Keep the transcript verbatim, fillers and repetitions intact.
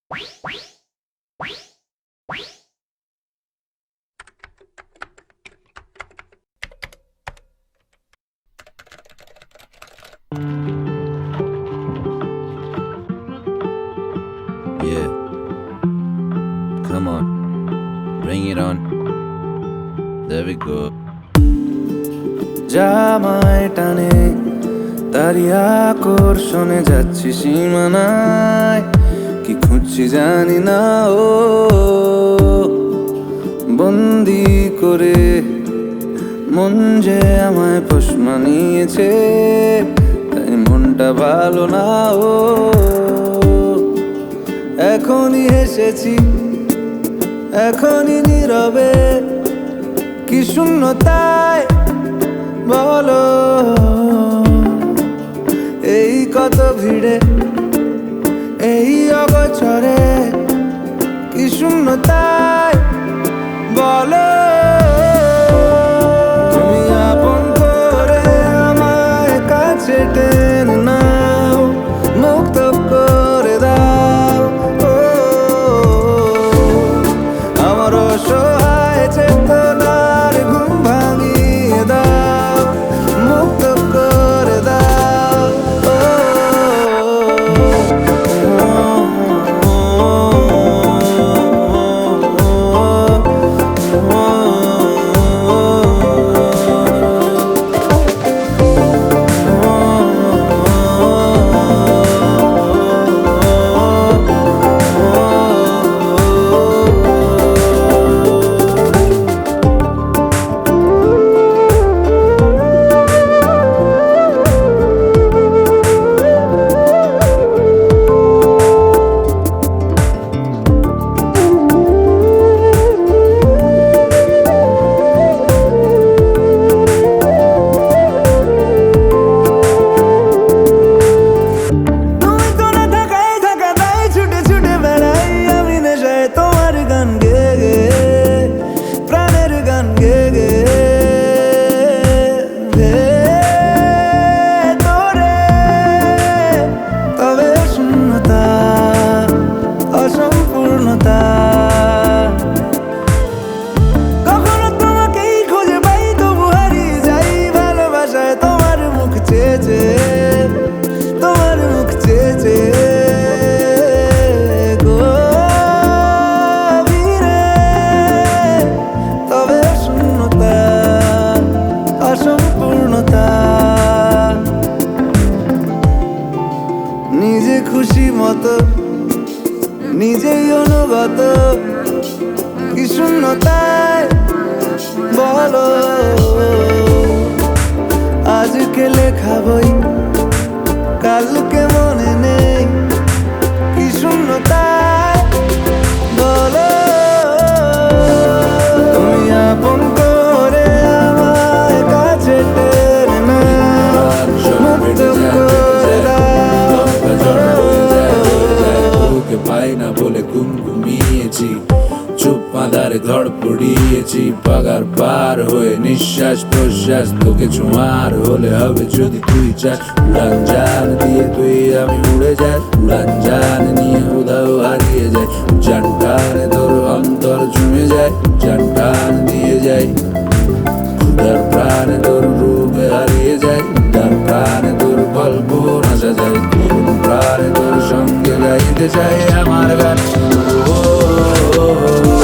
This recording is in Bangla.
Yeah, come on, bring it on. There we go. জামায় টানে তারি আকর্ষণে যাচ্ছি সীমানায়, কি খুঁজছি জানি না ও বন্দি করে মন যে আমায় পোষ মানিয়েছে, তাই মনটা ভালো না ও। এখনই এসেছি এখনই নীরবে, কি শূন্যতায় বলো এই কত ভিড়ে, এই অগোচরে কি শূন্যতায় বলো। তুমি আপন করে আমায় কাছে টেনে নাও, মুক্ত করে দাও ও আমার অসহায় চেতনার ঘুম ভাঙিয়ে দাও, মুক্ত করে দাও ও। কখনো তোমাকেই খুঁজে পাই, তবু হারিয়ে যাই ভালোবাসায় তোমার মুখ চেয়েছে, তোমার মুখ চেয়েছে গভীরে। তবে শূন্যতা অসম্পূর্ণতা, নিজে খুশি মতো নিজেই অনুগত, কি শূন্যতায় বলো আজকে লেখা বই কালকে মনে নেই, কি শূন্যতায় বলো। তুমি আপন করে আমায় কাছে টেনে নাও, মুক্ত করে দাও। তোকে পাই না বলে ঘুম ঘুমিয়েছি, চুপ মাদারে ধড় পড়িয়েছি, পাগার পার হয়ে নিঃশ্বাস প্রশ্বাস তোকে ছোঁয়ার হলে হবে যদি তুই চাস। উড়ান জান দিয়ে তুই আমি উড়ে যাই, উড়ান জান নিয়ে উদাও হারিয়ে যাই, জান টানে তোর অন্তর চুমে যায়, জান টান দিয়ে যাই উদার প্রাণে তোর রূপে হারিয়ে যায়, উদার প্রাণে তোর গল্প নাচা যায়, কোন প্রাণে তোর সঙ্গে গাইতে চাই আমার গান ও।